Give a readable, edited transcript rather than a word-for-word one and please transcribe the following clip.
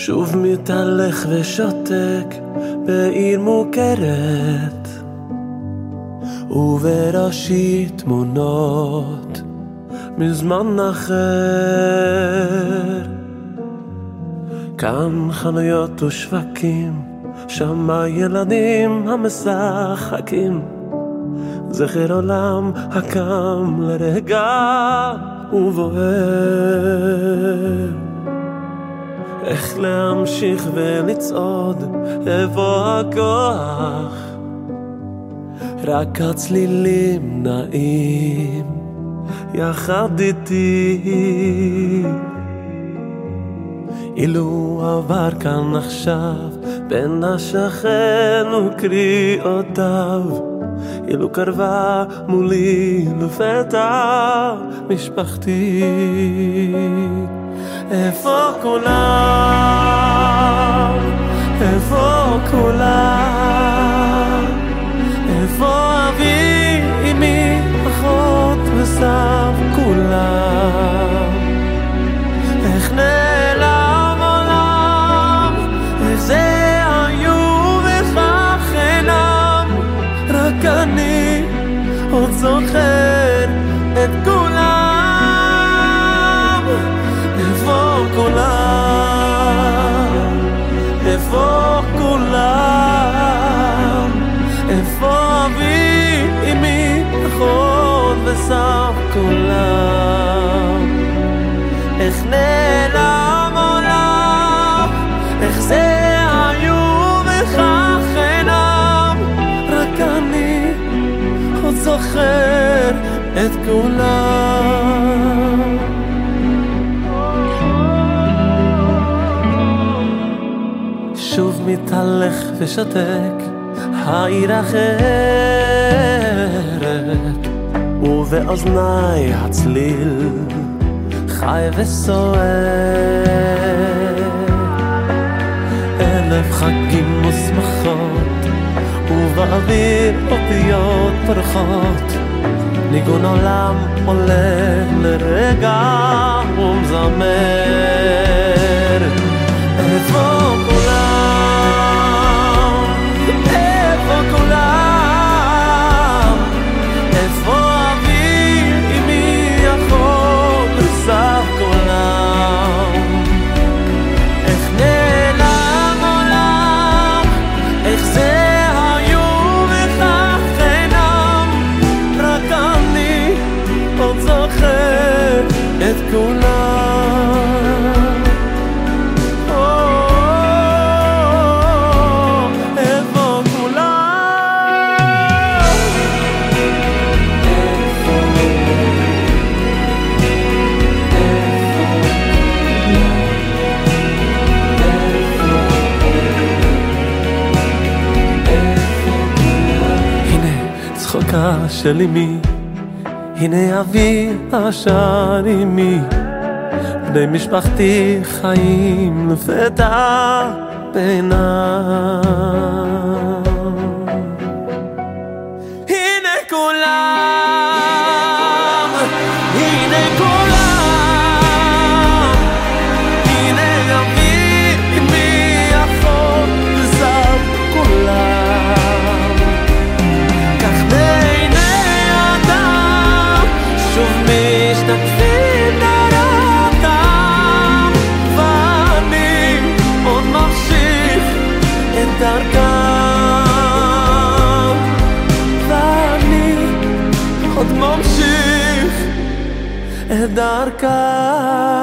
שוב מתהלך ושותק בעיר מוכרת, ובראשי תמונות מזמן אחר. כאן חנויות ושווקים, שמה ילדים המשחקים, זכר עולם הקם לרגע ובוער. איך להמשיך ולצעוד, איפה הכוח? רק הצלילים נעים יחד איתי. אילו עבר כאן עכשיו בין השכן וקריאותיו, אילו קרבה מולי לפתע משפחתי. איפה כולם? איפה כולם? איפה אבי, אמי, אחות וסב כולם? איך נעלם עולם? איך זה היו וכך אינם? רק אני עוד זוכר את כולם. איפה כולם? איפה כולם? איפה אבי, אמי, אחות וסב כולם? איך נעלם עולם? איך זה היו וכך אינם? רק אני עוד זוכר את כולם. שוב מתהלך ושתק העיר אחרת, ובאוזני הצליל חי וסוער. אלף חגים ושמחות, ובאוויר אותיות פורחות, ניגון עולם עולה לרגע ומזמר. איפה כולם? איפה כולם? איפה אבי, אמי, אחות וסב כולם? איך נעלם עולם? איך זה היו וכך אינם? רק אני עוד זוכר את כולם. של אמי, הנה אבי אשר עמי, בני משפחתי חיים לפתע בינם. הנה כולם, הנה כולם, הנה אבי, אמי, אחות וסב כולם. כך משתתפים דרכם, ואני עוד ממשיך את דרכם, ואני עוד ממשיך את דרכם.